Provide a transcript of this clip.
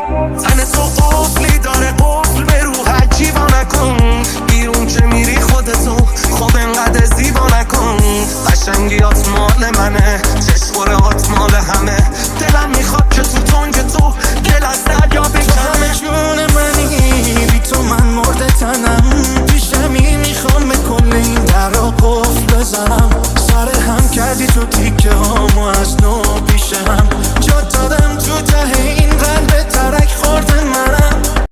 تن تو قفلی داره، قفل به رو عجیبا نکن. بیرون که میری خودتو خب انقدر زیبا نکن. قشنگیات مال منه، چشمورهات مال همه. دلم میخواد که تو تنگ تو دل از دریا بکنه. جون منی بی تو من مرده تنم. پیشمی میخوام به کل این درا قفل بزنم. سر هم کردی تو تیکه هامو از نو پیش هم. جا دادم تو ته